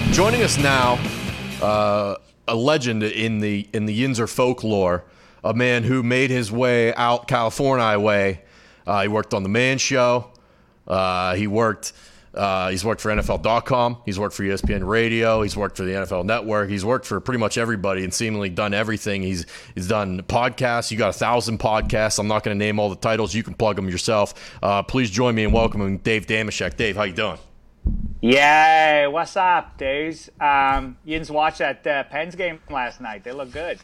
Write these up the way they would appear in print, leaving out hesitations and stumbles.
Joining us now, a legend in the Yinzer folklore, a man who made his way out California way. He worked on the Man Show. He's worked for NFL.com. He's worked for ESPN Radio. He's worked for the NFL Network. He's worked for pretty much everybody and seemingly done everything. He's done podcasts. You got 1,000 podcasts. I'm not going to name all the titles. You can plug them yourself. Please join me in welcoming Dave Dameshek. Dave, how you doing? Yay, what's up, dudes? You didn't watch that Pens game last night. They look good.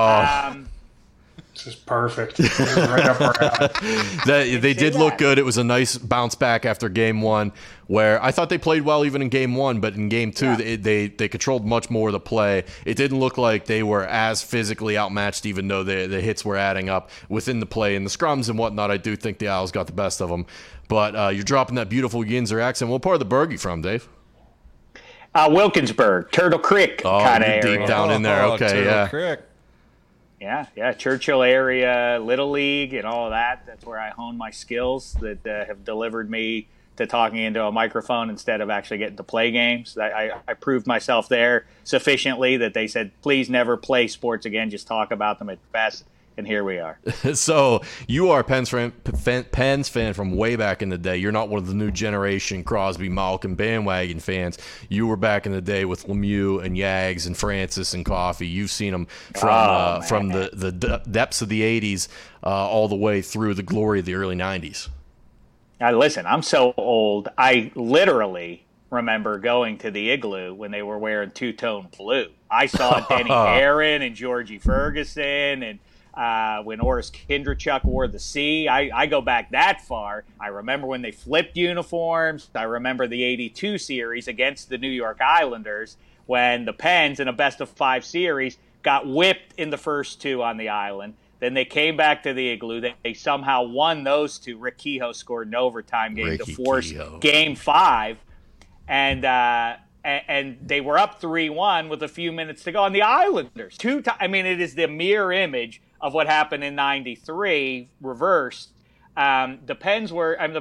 This is perfect. Right up our alley. They did look good. It was a nice bounce back after game one, where I thought they played well even in game one, but in game two, they controlled much more of the play. It didn't look like they were as physically outmatched, even though the hits were adding up within the play and the scrums and whatnot. I do think the Owls got the best of them. But you're dropping that beautiful Yinzer accent. What part of the burg you from, Dave? Wilkinsburg, Turtle Creek kind of area. Deep down in there. Okay, Turtle Creek. Yeah, Churchill area, Little League, and all of that. That's where I hone my skills that have delivered me to talking into a microphone instead of actually getting to play games. I proved myself there sufficiently that they said, please never play sports again, just talk about them at best. And here we are. So you are a Pens fan from way back in the day. You're not one of the new generation Crosby, Malkin bandwagon fans. You were back in the day with Lemieux and Yags and Francis and Coffey. You've seen them from the depths of the 80s all the way through the glory of the early 90s. Now, listen, I'm so old. I literally remember going to the Igloo when they were wearing two-tone blue. I saw Denny Aaron and Georgie Ferguson and when Oris Kindrachuk wore the C. I go back that far. I remember when they flipped uniforms. I remember the 82 series against the New York Islanders when the Pens in a best-of-5 series got whipped in the first two on the island. Then they came back to the Igloo. They somehow won those two. Rick Kehoe scored an overtime game to force Game 5. And they were up 3-1 with a few minutes to go. And the Islanders, it is the mirror image of what happened in '93, reversed. The Pens were up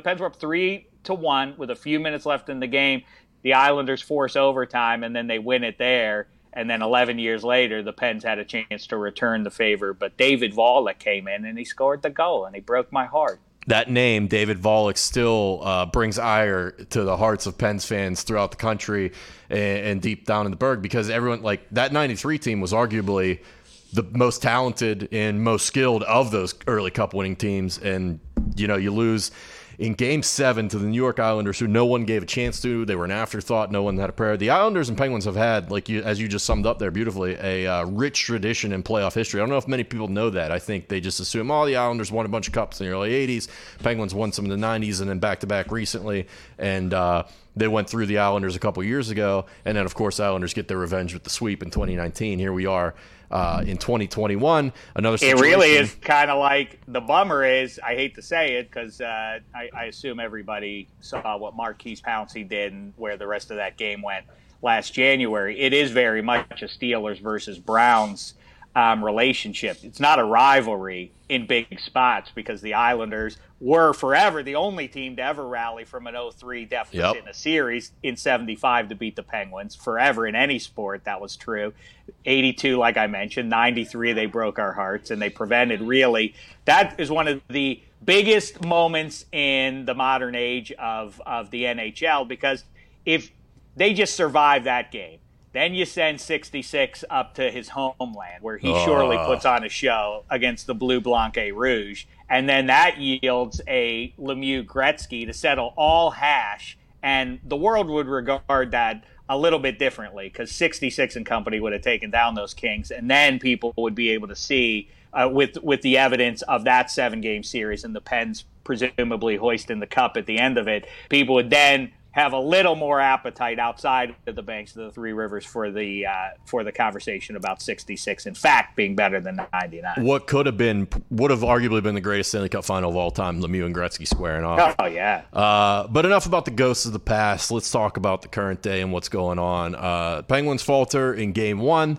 3-1 with a few minutes left in the game. The Islanders force overtime, and then they win it there. And then 11 years later, the Pens had a chance to return the favor. But David Volek came in, and he scored the goal, and he broke my heart. That name, David Volek, still brings ire to the hearts of Pens fans throughout the country and deep down in the burg, because everyone, like, that 93 team was arguably the most talented and most skilled of those early cup winning teams. And, you lose in Game 7 to the New York Islanders, who no one gave a chance to. They were an afterthought. No one had a prayer. The Islanders and Penguins have had, as you just summed up there beautifully, a rich tradition in playoff history. I don't know if many people know that. I think they just assume, the Islanders won a bunch of cups in the early 80s. Penguins won some in the 90s and then back-to-back recently. And they went through the Islanders a couple years ago. And then, of course, the Islanders get their revenge with the sweep in 2019. Here we are. In 2021, another situation. It really is kind of like, the bummer is, I hate to say it, because I assume everybody saw what Marquise Pouncey did and where the rest of that game went last January. It is very much a Steelers versus Browns relationship. It's not a rivalry in big spots, because the Islanders were forever the only team to ever rally from an 0-3 deficit in a series in 75 to beat the Penguins. Forever in any sport, that was true. 82, like I mentioned, 93, they broke our hearts, and they prevented, really. That is one of the biggest moments in the modern age of the NHL, because if they just survive that game, then you send 66 up to his homeland, where he surely puts on a show against the Bleu Blanc et Rouge. And then that yields a Lemieux Gretzky to settle all hash. And the world would regard that a little bit differently, because 66 and company would have taken down those Kings. And then people would be able to see, with the evidence of that 7-game series and the Pens presumably hoisting the cup at the end of it, people would then have a little more appetite outside of the banks of the Three Rivers for the conversation about 66, in fact, being better than 99. Would have arguably been the greatest Stanley Cup final of all time, Lemieux and Gretzky squaring off. Oh, yeah. But enough about the ghosts of the past. Let's talk about the current day and what's going on. Penguins falter in Game 1.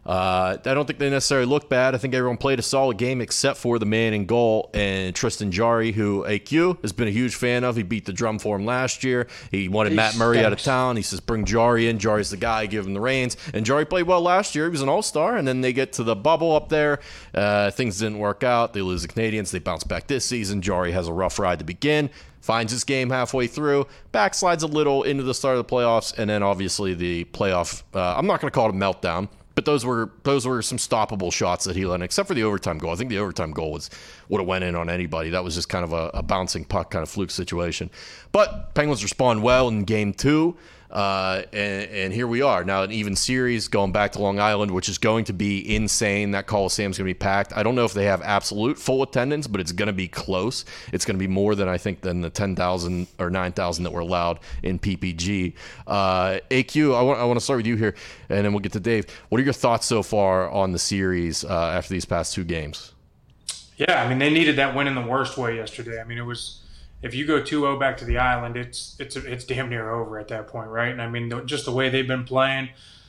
I don't think they necessarily look bad. I think everyone played a solid game except for the man in goal and Tristan Jarry, who AQ has been a huge fan of. He beat the drum for him last year. He wanted Matt Murray out of town. He says, bring Jarry in. Jarry's the guy. Give him the reins. And Jarry played well last year. He was an all-star. And then they get to the bubble up there. Things didn't work out. They lose the Canadians. They bounce back this season. Jarry has a rough ride to begin. Finds his game halfway through, backslides a little into the start of the playoffs, and then obviously the playoff, I'm not going to call it a meltdown, but those were some stoppable shots that he let in, except for the overtime goal. I think the overtime goal would have went in on anybody. That was just kind of a bouncing puck kind of fluke situation. But Penguins respond well in game 2. And here we are now, an even series going back to Long Island, which is going to be insane. That Coliseum's going to be packed. I don't know if they have absolute full attendance, but it's going to be close. It's going to be more than the 10,000 or 9,000 that were allowed in PPG. AQ, I want to start with you here, and then we'll get to Dave. What are your thoughts so far on the series after these past 2 games? Yeah, I mean, they needed that win in the worst way yesterday. I mean, it was. If you go 2-0 back to the island, it's damn near over at that point, right? And I mean, just the way they've been playing,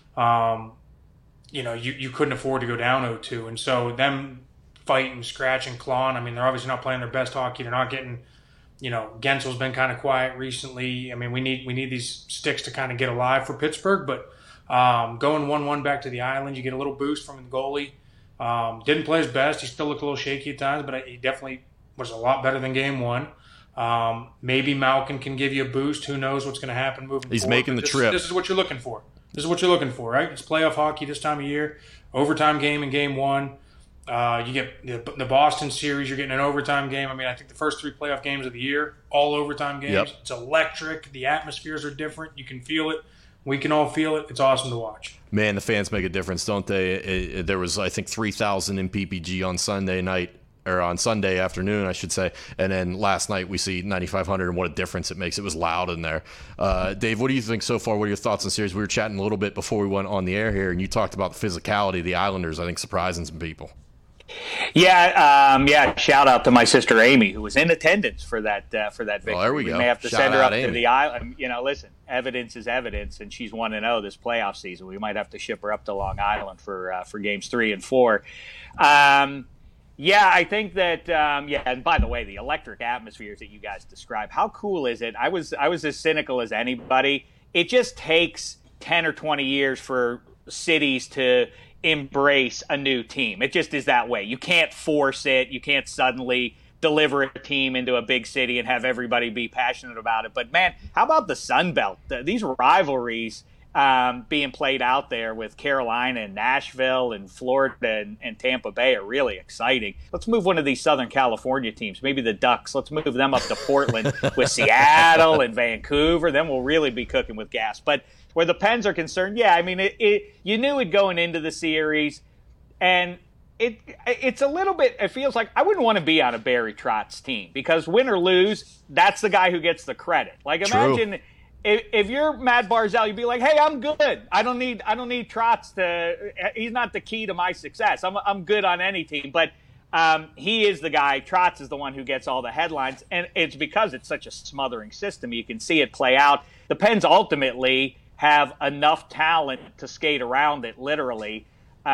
you couldn't afford to go down 0-2. And so them fighting, scratching, clawing, I mean, they're obviously not playing their best hockey. They're not getting, Gensel's been kind of quiet recently. I mean, we need these sticks to kind of get alive for Pittsburgh. But going 1-1 back to the island, you get a little boost from the goalie. Didn't play his best. He still looked a little shaky at times, but he definitely was a lot better than game 1. Maybe Malkin can give you a boost. Who knows what's going to happen moving forward. He's making the trip. This is what you're looking for. Right? It's playoff hockey this time of year. Overtime game in game 1. You get the Boston series. You're getting an overtime game. I mean, I think the first 3 playoff games of the year, all overtime games. Yep. It's electric. The atmospheres are different. You can feel it. We can all feel it. It's awesome to watch. Man, the fans make a difference, don't they? There was, I think, 3,000 in PPG on Sunday night. Or on Sunday afternoon, I should say. And then last night we see 9,500, and what a difference it makes. It was loud in there. Dave, what do you think so far? What are your thoughts on the series? We were chatting a little bit before we went on the air here, and you talked about the physicality of the Islanders, I think, surprising some people. Yeah. Shout out to my sister Amy, who was in attendance for that victory. Well, there we go. We may have to Shout send her up Amy. to the island. Listen, evidence is evidence, and she's 1-0 this playoff season. We might have to ship her up to Long Island for games 3 and 4. Yeah, I think that. And by the way, the electric atmospheres that you guys describe, how cool is it? I was as cynical as anybody. It just takes 10 or 20 years for cities to embrace a new team. It just is that way. You can't force it. You can't suddenly deliver a team into a big city and have everybody be passionate about it. But man, how about the Sun Belt? These rivalries being played out there with Carolina and Nashville and Florida and Tampa Bay are really exciting. Let's move one of these Southern California teams, maybe the Ducks. Let's move them up to Portland with Seattle and Vancouver. Then we'll really be cooking with gas. But where the Pens are concerned, yeah, I mean, you knew it going into the series, and it's a little bit, it feels like I wouldn't want to be on a Barry Trotz team because win or lose, that's the guy who gets the credit. Like imagine. True. If you're Matt Barzal, you'd be like, "Hey, I'm good. I don't need Trotz to. He's not the key to my success. I'm good on any team." But he is the guy. Trotz is the one who gets all the headlines, and it's because it's such a smothering system. You can see it play out. The Pens ultimately have enough talent to skate around it, literally,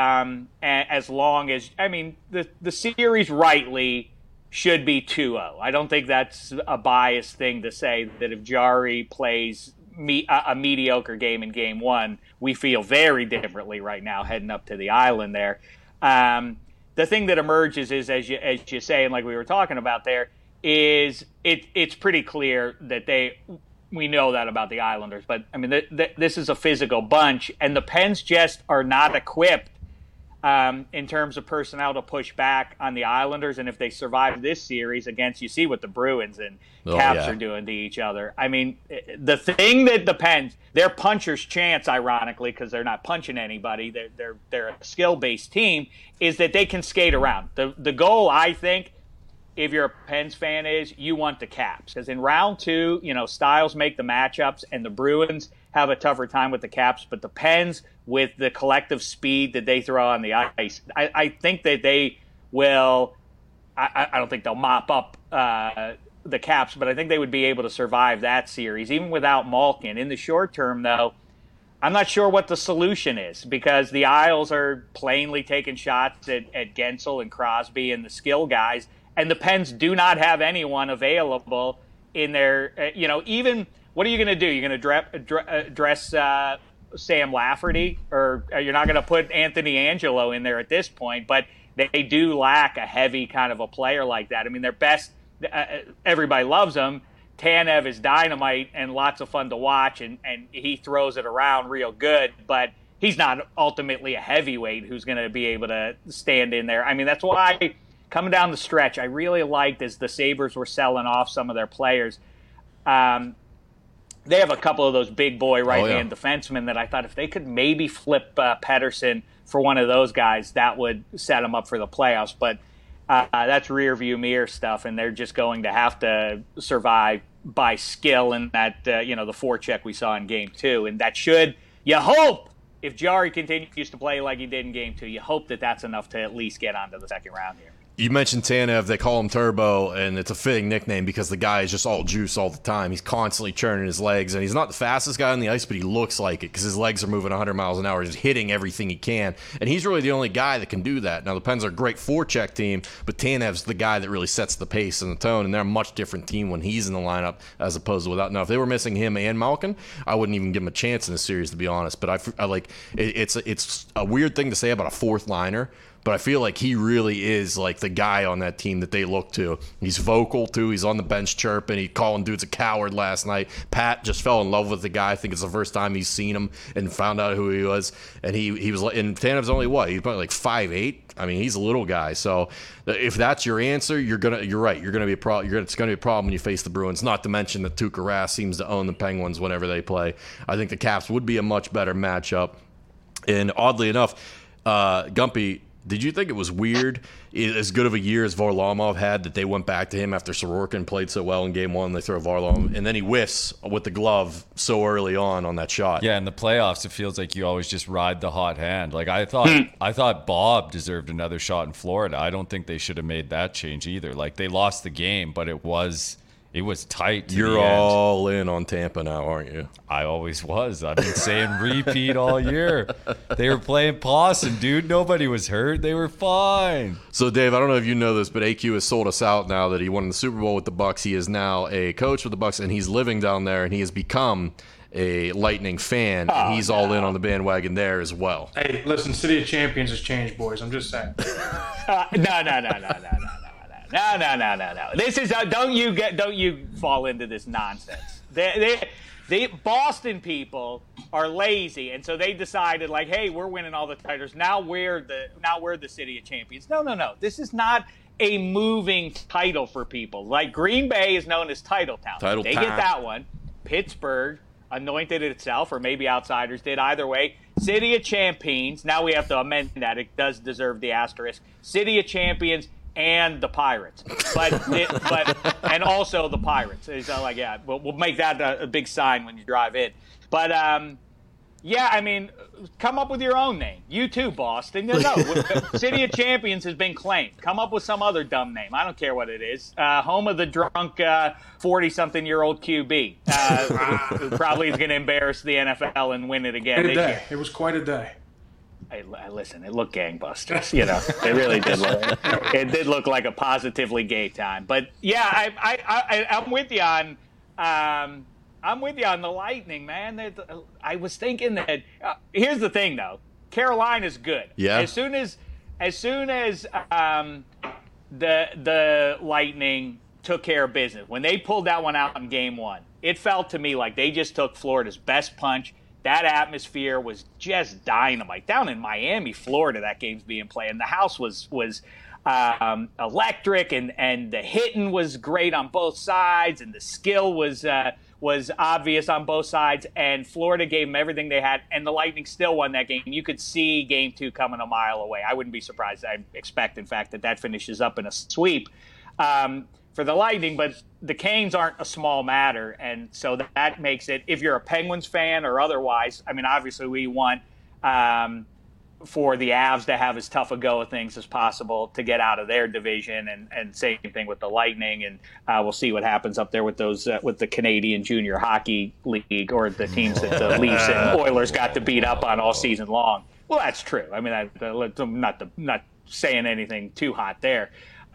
as long as the series rightly should be 2-0. I don't think that's a biased thing to say that if Jarry plays a mediocre game in game 1, we feel very differently right now heading up to the island there. The thing that emerges is, as you say, and like we were talking about there, is it's pretty clear that we know that about the Islanders. But, I mean, this is a physical bunch, and the Pens just are not equipped in terms of personnel to push back on the Islanders. And if they survive this series you see what the Bruins and Caps are doing to each other. I mean, the thing that the Pens, their puncher's chance, ironically, because they're not punching anybody, they're a skill-based team, is that they can skate around. The goal, I think, if you're a Pens fan, is you want the Caps. Because in round 2, styles make the matchups, and the Bruins have a tougher time with the Caps, but the Pens, with the collective speed that they throw on the ice, I think that they will. I don't think they'll mop up the Caps, but I think they would be able to survive that series, even without Malkin. In the short term, though, I'm not sure what the solution is, because the Isles are plainly taking shots at Gensel and Crosby and the skill guys, and the Pens do not have anyone available in their, even what are you going to do? You're going to dress Sam Lafferty, or you're not going to put Anthony Angelo in there at this point, but they do lack a heavy kind of a player like that. I mean, their best, everybody loves him. Tanev is dynamite and lots of fun to watch, and he throws it around real good, but he's not ultimately a heavyweight who's going to be able to stand in there. I mean, that's why coming down the stretch, I really liked as the Sabres were selling off some of their players. They have a couple of those big boy right-hand defensemen that I thought if they could maybe flip Pettersson for one of those guys, that would set them up for the playoffs. But that's rear-view mirror stuff, and they're just going to have to survive by skill and that, the forecheck we saw in Game 2. And that should, you hope, if Jari continues to play like he did in Game 2, you hope that that's enough to at least get onto the second round here. You mentioned Tanev. They call him Turbo, and it's a fitting nickname because the guy is just all juice all the time. He's constantly churning his legs, and he's not the fastest guy on the ice, but he looks like it because his legs are moving 100 miles an hour. He's hitting everything he can, and he's really the only guy that can do that. Now, the Pens are a great forecheck team, but Tanev's the guy that really sets the pace and the tone, and they're a much different team when he's in the lineup as opposed to without. Now, if they were missing him and Malkin, I wouldn't even give him a chance in this series, to be honest. But I like it's a weird thing to say about a fourth liner, but I feel like he really is like the guy on that team that they look to. He's vocal, too. He's on the bench chirping. He calling dudes a coward last night. Pat just fell in love with the guy. I think it's the first time he's seen him and found out who he was. And he was, and Tanev's only what? He's probably like 5'8". I mean, he's a little guy. So if that's your answer, you're right. You're gonna be a problem. It's gonna be a problem when you face the Bruins. Not to mention that Tuukka Rask seems to own the Penguins whenever they play. I think the Caps would be a much better matchup. And oddly enough, Gumpy, did you think it was weird, as good of a year as Varlamov had, that they went back to him after Sorokin played so well in Game 1? They throw Varlamov, and then he whiffs with the glove so early on that shot. Yeah, in the playoffs, it feels like you always just ride the hot hand. Like I thought Bob deserved another shot in Florida. I don't think they should have made that change either. Like they lost the game, but it was tight to You're the end. all in on Tampa now, aren't you? I always was. I've been saying repeat all year. They were playing possum, dude. Nobody was hurt. They were fine. So, Dave, I don't know if you know this, but AQ has sold us out now that he won the Super Bowl with the Bucs. He is now a coach with the Bucs, and he's living down there, and he has become a Lightning fan, and he's all in on the bandwagon there as well. Hey, listen, City of Champions has changed, boys. I'm just saying. No. This is don't you fall into this nonsense. The Boston people are lazy, and so they decided like, hey, we're winning all the titles. Now we're the City of Champions. No. This is not a moving title for people. Like Green Bay is known as Title Town. They get that one. Pittsburgh anointed it itself, or maybe outsiders did. Either way, City of Champions. Now we have to amend that. It does deserve the asterisk. City of Champions. And the Pirates, but and also the Pirates. It's like, yeah, we'll make that a big sign when you drive in. But yeah, I mean, come up with your own name. You too, Boston. No, City of Champions has been claimed. Come up with some other dumb name. I don't care what it is. Home of the drunk 40-something-year-old QB, who probably is going to embarrass the NFL and win it again. It was quite a day. Listen, it looked gangbusters. It really did look. It did look like a positively gay time. But yeah, I'm with you on. I'm with you on the Lightning, man. I was thinking that. Here's the thing, though. Carolina's good. Yeah. As soon as the Lightning took care of business, when they pulled that one out in Game 1, it felt to me like they just took Florida's best punch. That atmosphere was just dynamite. Down in Miami, Florida, that game's being played, and the house was electric, and the hitting was great on both sides, and the skill was obvious on both sides, and Florida gave them everything they had, and the Lightning still won that game. You could see Game 2 coming a mile away. I wouldn't be surprised. I expect, in fact, that finishes up in a sweep for the Lightning, but the Canes aren't a small matter, and so that makes it, if you're a Penguins fan or otherwise, I mean, obviously we want for the Avs to have as tough a go of things as possible to get out of their division, and same thing with the Lightning, and we'll see what happens up there with those with the Canadian Junior Hockey League, or the teams that the Leafs and Oilers got to beat up on all season long. Well, that's true. I mean, I'm not saying anything too hot there,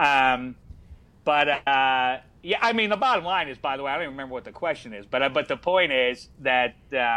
but yeah, I mean, the bottom line is, by the way, I don't even remember what the question is, but the point is that.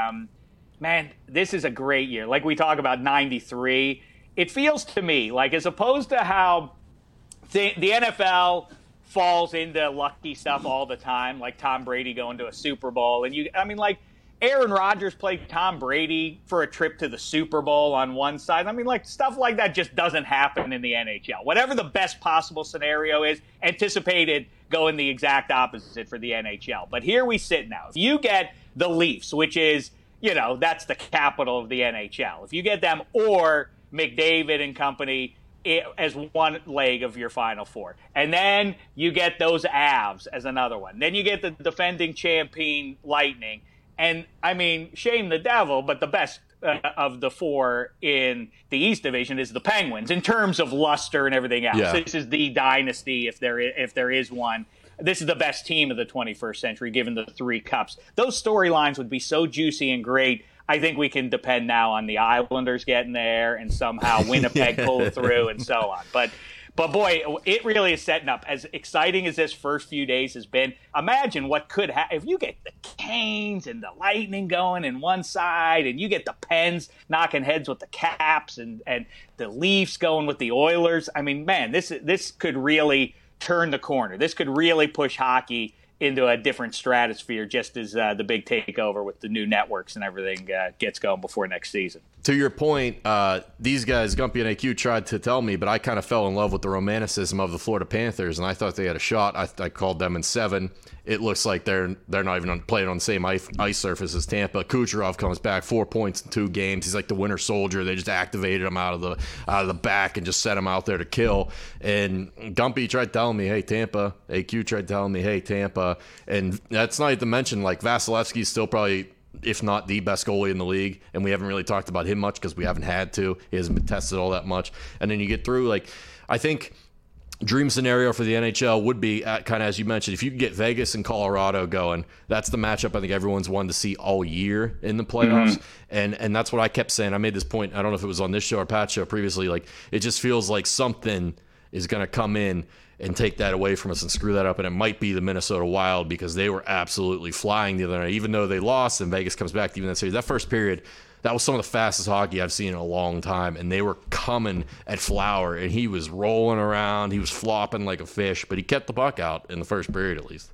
Man, this is a great year. Like we talk about 93, it feels to me like, as opposed to how the NFL falls into lucky stuff all the time, like Tom Brady going to a Super Bowl. And like Aaron Rodgers played Tom Brady for a trip to the Super Bowl on one side. I mean, like, stuff like that just doesn't happen in the NHL. Whatever the best possible scenario is, anticipated going the exact opposite for the NHL. But here we sit now. If you get the Leafs, which is, that's the capital of the NHL. If you get them, or McDavid and company as one leg of your Final Four, and then you get those Avs as another one, then you get the defending champion Lightning, and I mean, shame the devil, but the best of the four in the East Division is the Penguins in terms of luster and everything else. Yeah. This is the dynasty, if there is one. This is the best team of the 21st century, given the 3 cups. Those storylines would be so juicy and great. I think we can depend now on the Islanders getting there and somehow Winnipeg pull through and so on. But boy, it really is setting up. As exciting as this first few days has been, imagine what could happen if you get the Canes and the Lightning going in one side, and you get the Pens knocking heads with the Caps, and the Leafs going with the Oilers. I mean, man, this could really turn the corner. This could really push hockey into a different stratosphere, just as the big takeover with the new networks and everything gets going before next season. To your point, these guys, Gumpy and AQ, tried to tell me, but I kind of fell in love with the romanticism of the Florida Panthers, and I thought they had a shot. I called them in 7. It looks like they're not even playing on the same ice surface as Tampa. Kucherov comes back, 4 points in 2 games. He's like the winter soldier. They just activated him out of the back and just set him out there to kill. And Gumpy tried telling me, hey, Tampa. AQ tried telling me, hey, Tampa. And that's not even to mention, like, Vasilevsky's still probably, if not the best goalie in the league, and we haven't really talked about him much because we haven't had to. He hasn't been tested all that much. And then you get through, like, I think dream scenario for the NHL would be, kind of as you mentioned, if you could get Vegas and Colorado going, that's the matchup I think everyone's wanted to see all year in the playoffs. Mm-hmm. And that's what I kept saying. I made this point, I don't know if it was on this show or Pat's show previously, like, it just feels like something is going to come in and take that away from us and screw that up. And it might be the Minnesota Wild, because they were absolutely flying the other night. Even though they lost and Vegas comes back to even that series, that first period, that was some of the fastest hockey I've seen in a long time. And they were coming at Flower, and he was rolling around. He was flopping like a fish, but he kept the puck out in the first period at least.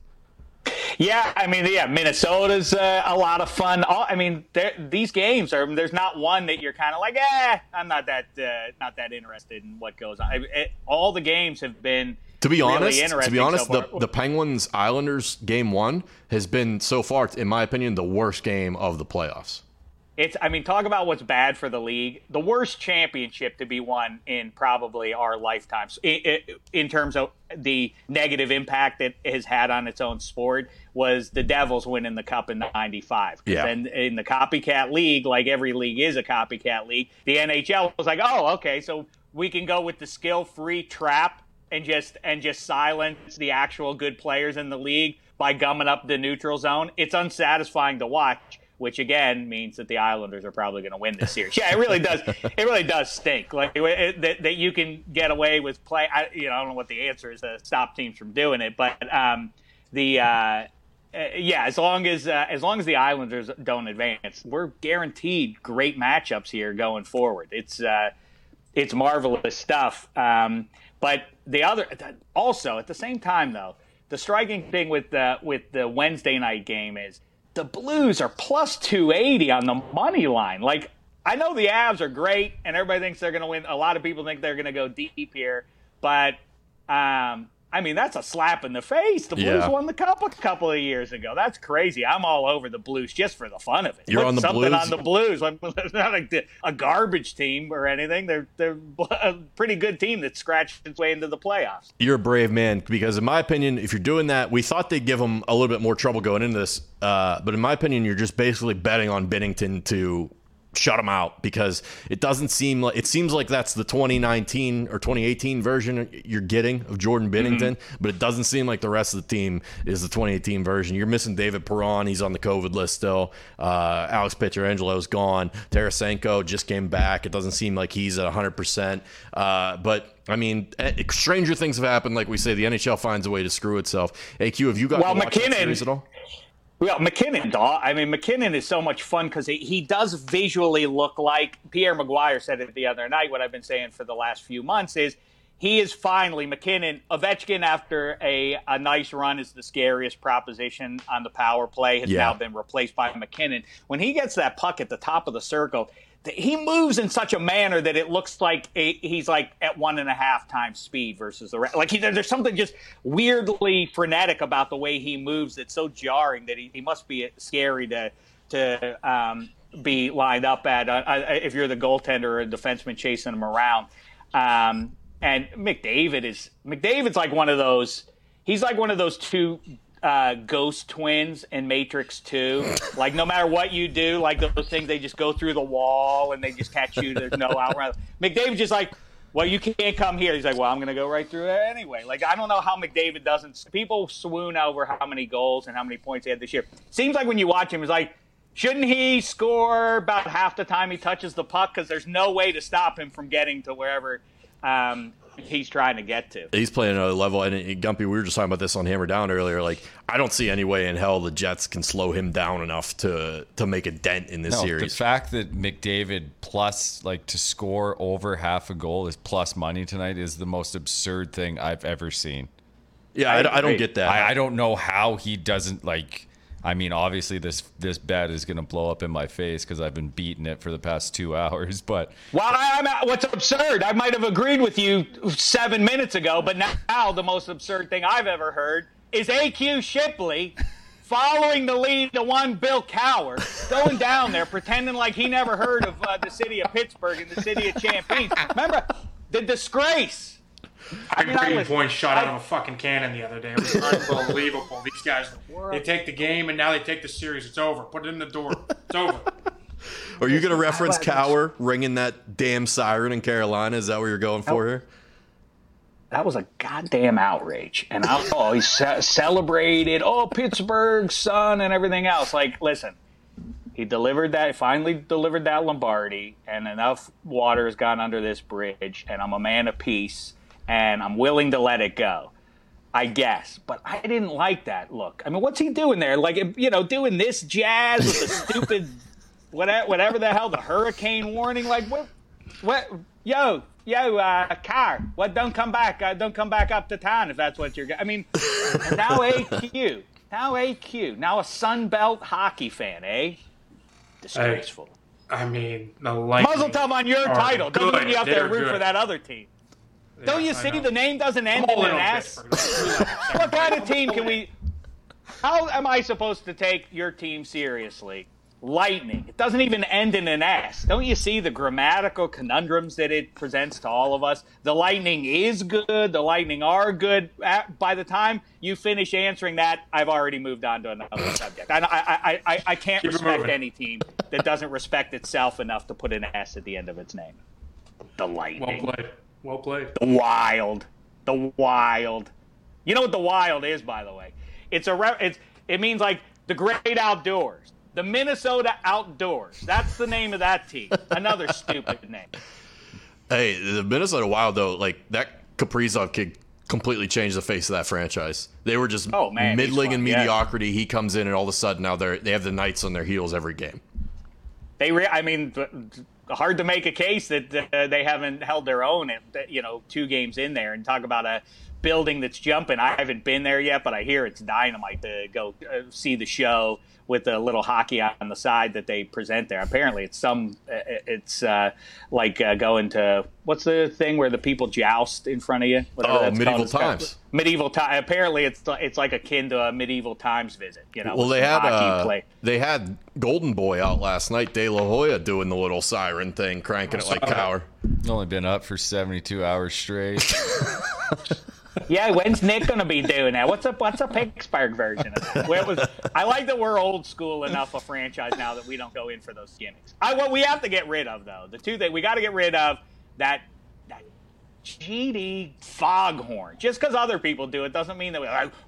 Yeah, I mean, Minnesota's a lot of fun. These games there's not one that you're kind of like, I'm not that interested in what goes on. All the games have been To be honest, so the Penguins Islanders game 1 has been so far, in my opinion, the worst game of the playoffs. Talk about what's bad for the league. The worst championship to be won in probably our lifetimes, in terms of the negative impact it has had on its own sport, was the Devils winning the Cup in '95. Yeah. And in the copycat league, like every league is a copycat league, the NHL was like, oh, okay, so we can go with the skill-free trap and just silence the actual good players in the league by gumming up the neutral zone. It's unsatisfying to watch, which again means that the Islanders are probably going to win this series. Yeah, it really does. It really does stink. Like that you can get away with play. I don't know what the answer is to stop teams from doing it, but as long as the Islanders don't advance, we're guaranteed great matchups here going forward. It's marvelous stuff. But also at the same time though, the striking thing with the Wednesday night game is, the Blues are plus 280 on the money line. Like, I know the Avs are great, and everybody thinks they're going to win. A lot of people think they're going to go deep here. But, that's a slap in the face. The Blues won the Cup a couple of years ago. That's crazy. I'm all over the Blues just for the fun of it. You're on the something Blues? On the Blues. They're not a garbage team or anything. They're a pretty good team that scratched its way into the playoffs. You're a brave man, because in my opinion, if you're doing that, we thought they'd give them a little bit more trouble going into this. But in my opinion, you're just basically betting on Binnington to shut him out, because it seems like that's the 2019 or 2018 version you're getting of Jordan Binnington, but it doesn't seem like the rest of the team is the 2018 version. You're missing David Perron. He's on the COVID list still. Alex Pietrangelo gone. Tarasenko just came back. It doesn't seem like he's at 100%. But I mean, stranger things have happened. Like we say, the NHL finds a way to screw itself. AQ, have you got to watch that series at all? Well, McKinnon is so much fun because he does visually look like Pierre Maguire said it the other night. What I've been saying for the last few months is he is finally McKinnon. Ovechkin, after a nice run, is the scariest proposition on the power play, has now been replaced by McKinnon. When he gets that puck at the top of the circle, he moves in such a manner that it looks like he's like at 1.5 times speed versus the rest. Like there's something just weirdly frenetic about the way he moves that's so jarring that he must be scary to be lined up at if you're the goaltender or a defenseman chasing him around. And McDavid's like one of those. He's like one of those two ghost twins in Matrix 2. Like, no matter what you do, like those things, they just go through the wall and they just catch you. There's no outrun. McDavid's just like, well, you can't come here. He's like, well, I'm going to go right through it anyway. Like, I don't know how McDavid doesn't. People swoon over how many goals and how many points he had this year. Seems like when you watch him, it's like, shouldn't he score about half the time he touches the puck? Because there's no way to stop him from getting to wherever he's trying to get to. He's playing another level. And Gumpy, we were just talking about this on Hammer Down earlier. Like, I don't see any way in hell the Jets can slow him down enough to make a dent in this series. The fact that McDavid plus, like, to score over half a goal is plus money tonight is the most absurd thing I've ever seen. Yeah, I don't get that. I don't know how he doesn't, like... I mean, obviously, this bet is going to blow up in my face because I've been beating it for the past 2 hours. But what's absurd? I might have agreed with you 7 minutes ago, but now the most absurd thing I've ever heard is A.Q. Shipley following the lead to one Bill Cowher, going down there pretending like he never heard of the city of Pittsburgh and the city of champions. Remember the disgrace. I had Brayden Point shot out of a fucking cannon the other day. It was unbelievable. These guys, they take the game and now they take the series. It's over. Put it in the door. It's over. Are you going to reference Cowher ringing that damn siren in Carolina? Is that what you're going for here? That was a goddamn outrage. And he celebrated, Pittsburgh's son and everything else. Like, listen, he finally delivered that Lombardi, and enough water has gone under this bridge, and I'm a man of peace. And I'm willing to let it go, I guess. But I didn't like that look. I mean, what's he doing there? Like, doing this jazz with the stupid whatever the hell, the hurricane warning. Like, what? Yo, car. What? Don't come back. Don't come back up to town if that's what you're. I mean, now AQ. Now a Sunbelt hockey fan, eh? Disgraceful. I mean, the Lightning. Muzzle tov on your title. Don't mean you out there root for that other team. Don't you see the name doesn't end in an S? What kind of team can we... How am I supposed to take your team seriously? Lightning. It doesn't even end in an S. Don't you see the grammatical conundrums that it presents to all of us? The Lightning is good. The Lightning are good. By the time you finish answering that, I've already moved on to another subject. I can't respect any team that doesn't respect itself enough to put an S at the end of its name. The Lightning. Well played. The Wild. You know what the Wild is, by the way? It means like the great outdoors. The Minnesota Outdoors. That's the name of that team. Another stupid name. Hey, the Minnesota Wild, though, like that Kaprizov kid completely changed the face of that franchise. They were just middling in mediocrity. Yeah. He comes in, and all of a sudden now they have the Knights on their heels every game. Hard to make a case that they haven't held their own at 2 games in there, and talk about a building that's jumping. I haven't been there yet, but I hear it's dynamite to go see the show with the little hockey on the side that they present there. Apparently it's like going to, what's the thing where the people joust in front of you? Medieval times. Medieval time. Apparently it's like akin to a medieval times visit. Well, they had Golden Boy out last night, De La Hoya doing the little siren thing, cranking it like Cowher. Only been up for 72 hours straight. Yeah, when's Nick going to be doing that? What's a Pittsburgh version of that? I like that we're old school enough a franchise now that we don't go in for those gimmicks. What we have to get rid of, though, the two things we got to get rid of that GD foghorn. Just because other people do it doesn't mean that we're like,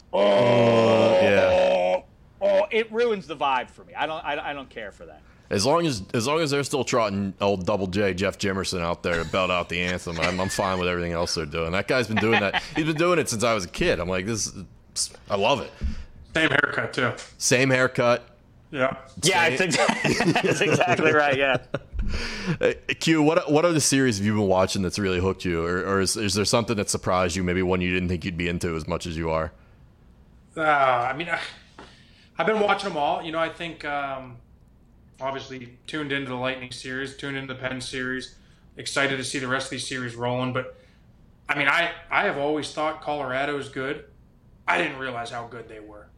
it ruins the vibe for me. I don't care for that. As long as they're still trotting old Double J Jeff Jimerson out there to belt out the anthem, I'm fine with everything else they're doing. That guy's been doing that. He's been doing it since I was a kid. I'm like, I love it. Same haircut too. Same haircut. Yeah. Yeah, it's exactly right. Yeah. Q, what other series have you been watching that's really hooked you, or is there something that surprised you? Maybe one you didn't think you'd be into as much as you are. I mean, I've been watching them all. I think. Obviously, tuned into the Lightning series, tuned into the Penn series. Excited to see the rest of these series rolling. But, I mean, I have always thought Colorado is good. I didn't realize how good they were.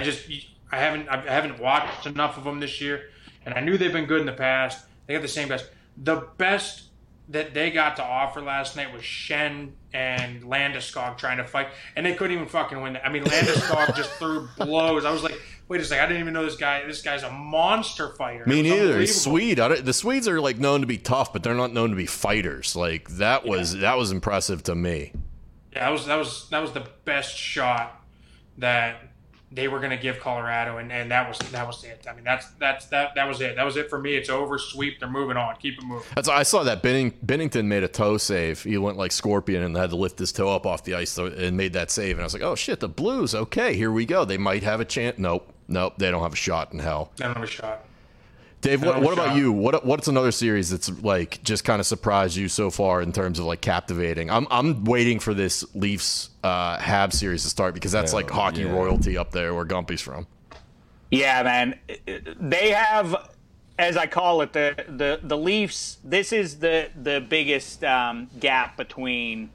I haven't watched enough of them this year. And I knew they've been good in the past. They got the same best. The best that they got to offer last night was Schenn and Landeskog trying to fight. And they couldn't even fucking win that. I mean, Landeskog just threw blows. I was like, wait a second, I didn't even know this guy's a monster fighter. Me neither. He's Swede. The Swedes are like known to be tough, but they're not known to be fighters. Like that was impressive to me. Yeah, that was the best shot that they were going to give Colorado, and that was it. I mean, that was it. That was it for me. It's over. Sweep. They're moving on. Keep it moving. I saw that Bennington made a toe save. He went like Scorpion and had to lift his toe up off the ice and made that save. And I was like, oh shit, the Blues. Okay, here we go. They might have a chance. Nope, they don't have a shot in hell. They don't have a shot. Dave, what about you? What's another series that's like just kind of surprised you so far in terms of like captivating? I'm waiting for this Leafs Habs series to start because that's like hockey royalty up there where Gumpy's from. Yeah, man, they have, as I call it, the Leafs. This is the biggest gap between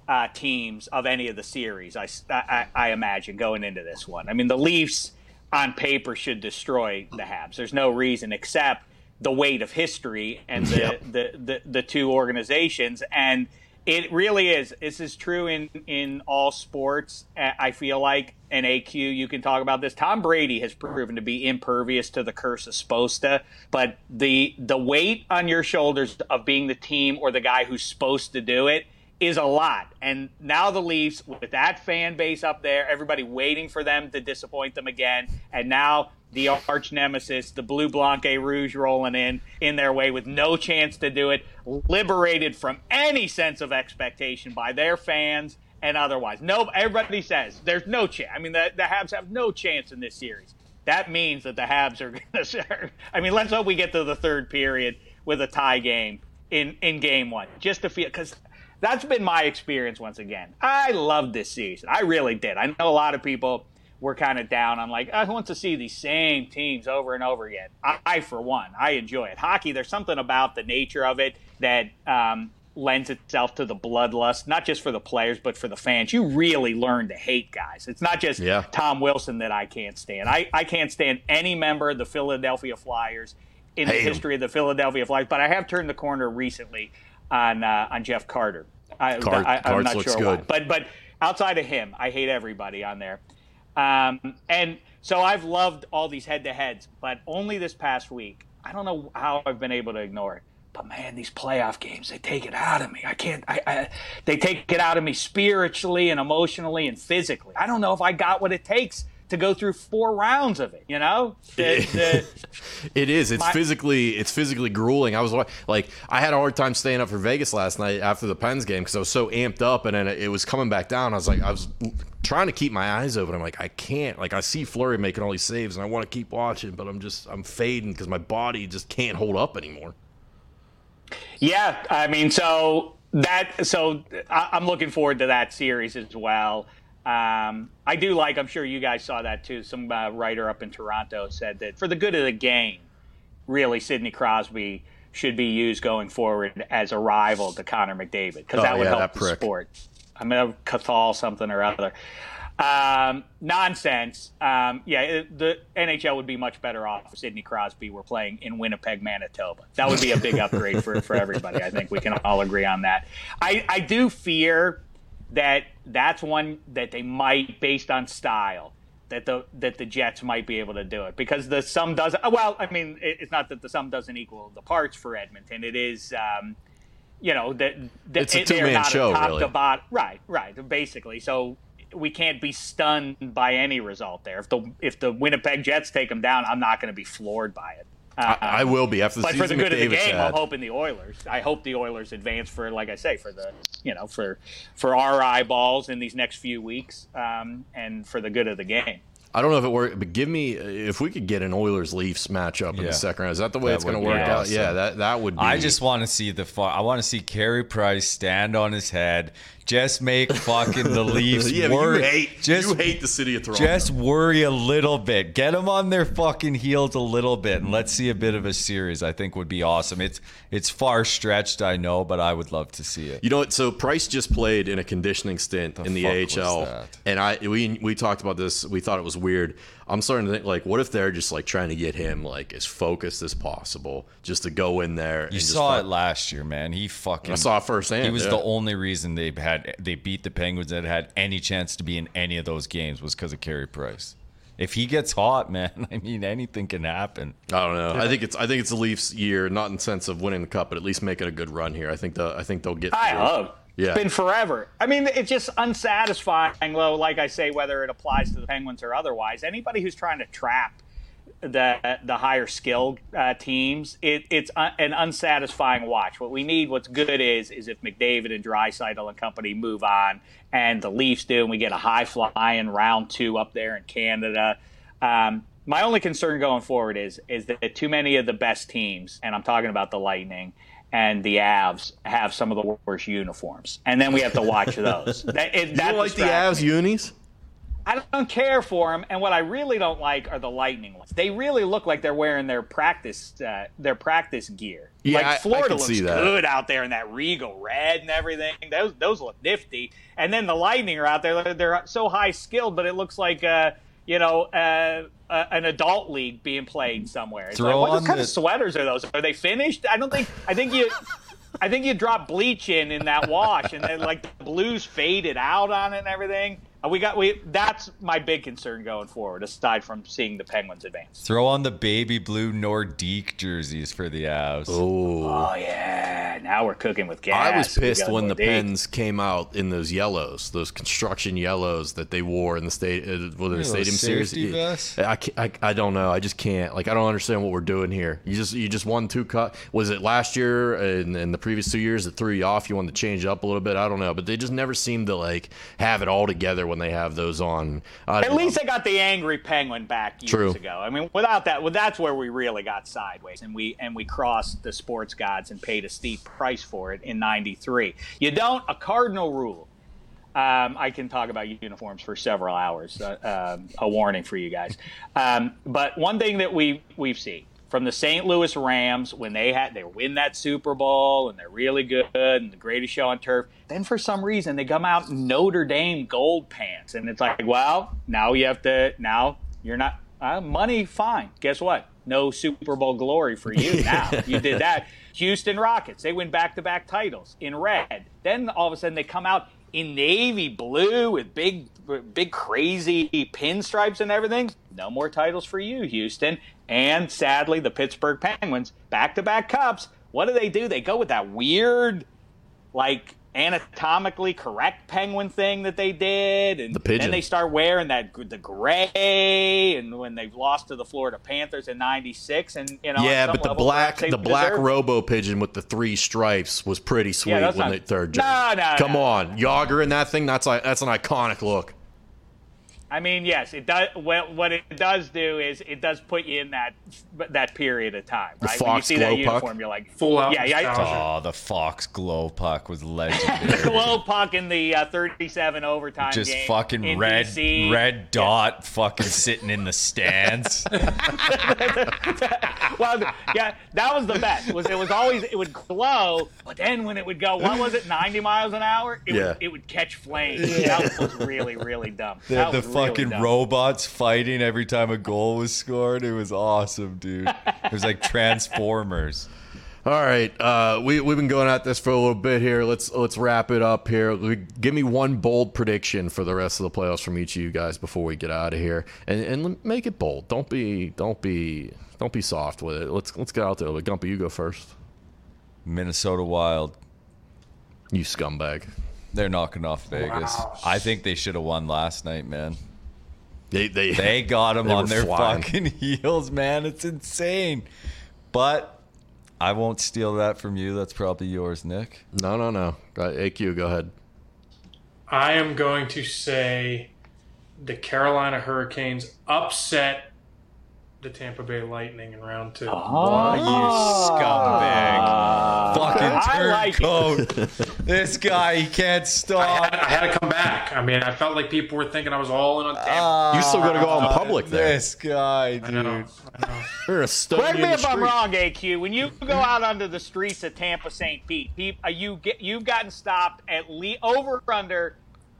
teams of any of the series. I imagine going into this one. I mean, the Leafs on paper should destroy the Habs. There's no reason except the weight of history and the two organizations. And it really is. This is true in all sports. I feel like, and AQ, you can talk about this. Tom Brady has proven to be impervious to the curse of Sposta, but the weight on your shoulders of being the team or the guy who's supposed to do it is a lot. And now the Leafs, with that fan base up there, everybody waiting for them to disappoint them again, and now the arch nemesis, the Bleu Blanc et Rouge, rolling in their way with no chance to do it, liberated from any sense of expectation by their fans and otherwise. No, everybody says there's no chance. I mean, the Habs have no chance in this series. That means that the Habs are going to – I mean, let's hope we get to the third period with a tie game in game one, just to feel – because – that's been my experience once again. I loved this season. I really did. I know a lot of people were kind of down on like, I want to see these same teams over and over again. I for one, I enjoy it. Hockey, there's something about the nature of it that lends itself to the bloodlust, not just for the players, but for the fans. You really learn to hate guys. It's not just Tom Wilson that I can't stand. I can't stand any member of the Philadelphia Flyers in the history of the Philadelphia Flyers, but I have turned the corner recently on Jeff Carter. I'm not sure why. But outside of him, I hate everybody on there. And so I've loved all these head-to-heads, but only this past week, I don't know how I've been able to ignore it. But, man, these playoff games, they take it out of me. They take it out of me spiritually and emotionally and physically. I don't know if I got what it takes to go through 4 rounds of it, you know? It is. It's physically grueling. I was like, I had a hard time staying up for Vegas last night after the Pens game because I was so amped up, and then it was coming back down. I was trying to keep my eyes open. I'm like, I can't. Like, I see Fleury making all these saves, and I want to keep watching, but I'm fading because my body just can't hold up anymore. Yeah, I mean, so I'm looking forward to that series as well. I do like, I'm sure you guys saw that too, some writer up in Toronto said that for the good of the game, really Sidney Crosby should be used going forward as a rival to Connor McDavid because that would help the sport. I'm going to Cathal something or other. Nonsense. The NHL would be much better off if Sidney Crosby were playing in Winnipeg, Manitoba. That would be a big upgrade for everybody. I think we can all agree on that. I do fear that's one that they might, based on style, that the Jets might be able to do it, because the sum doesn't. Well, I mean, it's not that the sum doesn't equal the parts for Edmonton. It is, it's a two-man show, top really. to bottom. Right, basically. So we can't be stunned by any result there. If the Winnipeg Jets take them down, I'm not going to be floored by it. I will be after the but season. for the good of the McDavid's game, had. I'm hoping the Oilers. I hope the Oilers advance for, like I say, for the for our eyeballs in these next few weeks, and for the good of the game. I don't know if it worked, but give me if we could get an Oilers Leafs matchup in the second round. Is that the way it's going to work out? Awesome. Yeah, that would be. I just want to see I want to see Carey Price stand on his head, just make fucking the Leafs yeah, but worry. you hate the city of Toronto. Just worry a little bit. Get them on their fucking heels a little bit, and let's see a bit of a series. I think would be awesome. It's far stretched, I know, but I would love to see it. You know what? So Price just played in a conditioning stint in the fuck AHL, was that? and we talked about this. We thought it was weird. I'm starting to think, like, what if they're just like trying to get him like as focused as possible, just to go in there. You saw it last year, man. He fucking. I saw it firsthand. He was the only reason they beat the Penguins that had any chance to be in any of those games was because of Carey Price. If he gets hot, man, I mean, anything can happen. I don't know. I think it's the Leafs' year, not in the sense of winning the cup, but at least making a good run here. I think they'll get. I through. hope. Yeah. It's been forever. I mean, it's just unsatisfying, though, like I say, whether it applies to the Penguins or otherwise. Anybody who's trying to trap the higher skilled teams, it's an unsatisfying watch. What we need, what's good is if McDavid and Draisaitl and company move on, and the Leafs do, and we get a high-flying round 2 up there in Canada. My only concern going forward is that too many of the best teams, and I'm talking about the Lightning and the Avs, have some of the worst uniforms, and then we have to watch those. You don't like the Avs unis? I don't care for them, and what I really don't like are the Lightning ones. They really look like they're wearing their practice gear. Yeah, like Florida I can looks see that. good out there in that Regal red and everything. Those look nifty. And then the Lightning are out there; they're so high skilled, but it looks like an adult league being played somewhere. It's like, what kind of sweaters are those? Are they finished? I think you drop bleach in that wash, and then like the blues faded out on it and everything. That's my big concern going forward, aside from seeing the Penguins advance. Throw on the baby blue Nordique jerseys for the Avs. Oh yeah, now we're cooking with gas. I was pissed when the Pens came out in those yellows, those construction yellows that they wore in the stadium series. Vests? I don't know. I just can't. Like, I don't understand what we're doing here. You just won 2 cups. Was it last year and the previous 2 years that threw you off? You wanted to change it up a little bit. I don't know, but they just never seem to like have it all together when they have those on. At least they got the angry Penguin back years ago. I mean, without that, that's where we really got sideways, and we crossed the sports gods and paid a steep price for it in '93. A cardinal rule. I can talk about uniforms for several hours. A warning for you guys. But one thing that we've seen from the St. Louis Rams, when they win that Super Bowl and they're really good and the greatest show on turf, then for some reason they come out in Notre Dame gold pants, and it's like, well, now you're not money. Fine, guess what? No Super Bowl glory for you now. You did that. Houston Rockets, they win back-to-back titles in red. Then all of a sudden they come out in navy blue with big crazy pinstripes and everything. No more titles for you, Houston. And sadly, the Pittsburgh Penguins, back-to-back cups. What do? They go with that weird, like, anatomically correct penguin thing that they did, and the pigeon. Then they start wearing the gray, and when they've lost to the Florida Panthers in '96, and but the black robo pigeon with the 3 stripes was pretty sweet when they third jersey. Come on, Yager in that thing. That's an iconic look. I mean, yes, it does. What it does do is it does put you in that period of time, right? The Fox when you see glow that puck. uniform, you're like, full out. Oh, the Fox glow puck was legendary. glow puck in the 37 overtime just game. Fucking red dot, fucking sitting in the stands. Well, yeah, that was the best. It would glow, but then when it would go, what was it, 90 miles an hour? It would catch flames. Yeah. That was really, really dumb. The fucking robots fighting every time a goal was scored. It was awesome, dude. It was like Transformers. All right, we've been going at this for a little bit here. Let's wrap it up here. Give me one bold prediction for the rest of the playoffs from each of you guys before we get out of here, and make it bold. Don't be soft with it. Let's get out there. Gumpy, you go first. Minnesota Wild. You scumbag. They're knocking off Vegas. Wow. I think they should have won last night, man. They got them on their flying. fucking heels, man. It's insane. But I won't steal that from you. That's probably yours, Nick. No. AQ, go ahead. I am going to say the Carolina Hurricanes upset the Tampa Bay Lightning in round 2. Oh, you scumbag. Fucking turncoat. This guy, he can't stop. I had to come back. I mean, I felt like people were thinking I was all in on Tampa. You still got to go out in public there. This guy, dude. I know. You're a stone Correct in me the if I'm street. wrong, AQ. When you go out onto the streets of Tampa St. Pete, you've gotten stopped at least over under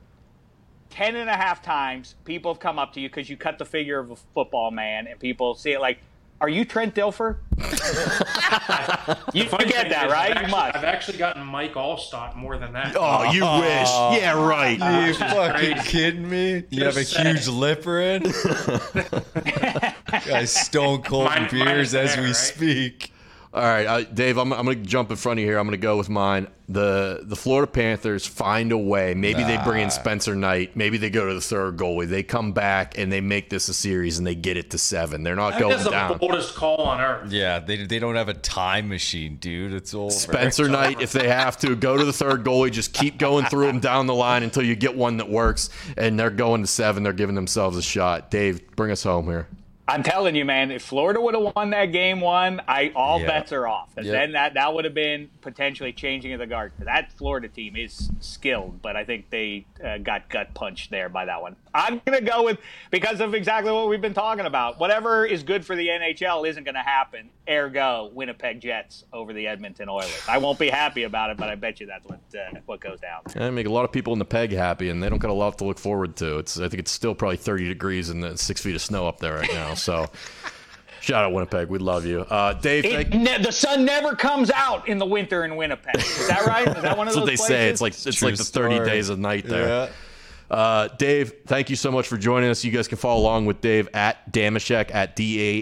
10.5 times. People have come up to you because you cut the figure of a football man, and people see it like, are you Trent Dilfer? You Funny forget thing that, is, right? I've You must. actually gotten Mike Allstott more than that. Oh, you wish. Yeah, right. You fucking kidding me? You have a Just saying. huge lipper in? Guy's stone cold Mine- beers mine's as there, we right? speak. All right, Dave, I'm going to jump in front of you here. I'm going to go with mine. The Florida Panthers find a way. Maybe they bring in Spencer Knight. Maybe they go to the third goalie. They come back and they make this a series and they get it to 7. They're not I think going that's the down. boldest call on earth. Yeah, they don't have a time machine, dude. It's over. Spencer Knight, if they have to, go to the third goalie. Just keep going through them down the line until you get one that works. And they're going to 7. They're giving themselves a shot. Dave, bring us home here. I'm telling you, man, if Florida would have won that game 1, all Yeah. bets are off. And Yep. then that would have been potentially changing of the guard. That Florida team is skilled, but I think they got gut punched there by that one. I'm going to go with, because of exactly what we've been talking about, whatever is good for the NHL isn't going to happen. Ergo, Winnipeg Jets over the Edmonton Oilers. I won't be happy about it, but I bet you that's what goes down. And make a lot of people in the Peg happy, and they don't got a lot to look forward to. I think it's still probably 30 degrees and 6 feet of snow up there right now. So, shout out Winnipeg. We love you. Dave, The sun never comes out in the winter in Winnipeg. Is that right? Is that one of that's what those they places? say. It's like the 30 story. days of night there. Yeah. Dave, thank you so much for joining us. You guys can follow along with Dave at Dameshek at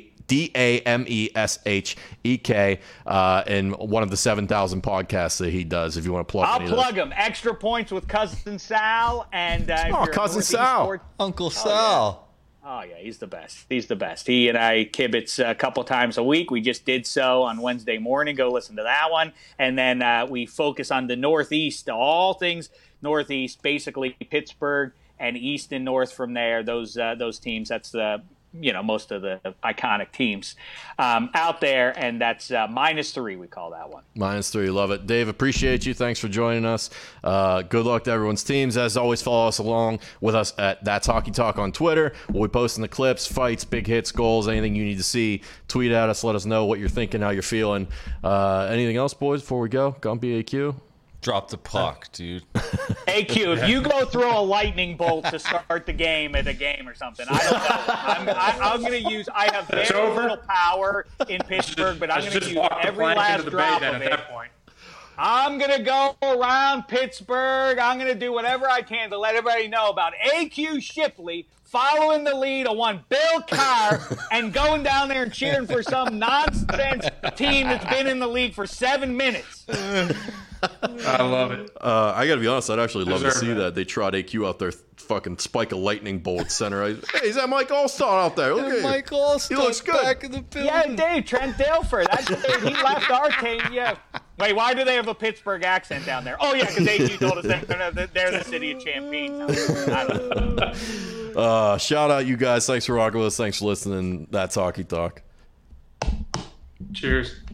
DAMESHEK, and one of the 7,000 podcasts that he does. If you want to plug, I'll plug him. Extra Points with Cousin Sal and if you're a Cousin Northeast Sal. sport- Uncle Sal. Oh yeah, he's the best. He's the best. He and I kibitz a couple times a week. We just did so on Wednesday morning. Go listen to that one, and then we focus on the Northeast, all things Northeast, basically Pittsburgh and East and North from there. Those teams. That's the most of the iconic teams out there, and that's -3. We call that one. -3, love it. Dave, appreciate you. Thanks for joining us. Good luck to everyone's teams. As always, follow us along with us at That's Hockey Talk on Twitter. We'll be posting the clips, fights, big hits, goals, anything you need to see. Tweet at us. Let us know what you're thinking, how you're feeling. Anything else, boys, before we go? Gumpy, AQ? Drop the puck, dude. AQ, if you go throw a lightning bolt to start the game at a game or something, I don't know. I'm going to use. I have very over. little power in Pittsburgh, but I'm going to just use walk the every plank last into the bay drop then of at it. that point. I'm going to go around Pittsburgh. I'm going to do whatever I can to let everybody know about AQ Shipley following the lead of one Bill Carr and going down there and cheering for some nonsense team that's been in the league for 7 minutes. I love it. I got to be honest, I'd actually love to Deserve see it. that. They trot AQ out there, fucking spike a lightning bolt center. Hey, is that Mike Allstott out there? Look at him. Mike Allstott He looks good. back in the building. Yeah, Dave, Trent Dilfer. That's he left our team. Yeah. Wait, why do they have a Pittsburgh accent down there? Oh, yeah, because AQ told us they're the city of Champaign. I don't know. Shout out you guys. Thanks for rocking with us. Thanks for listening. That's Hockey Talk. Cheers.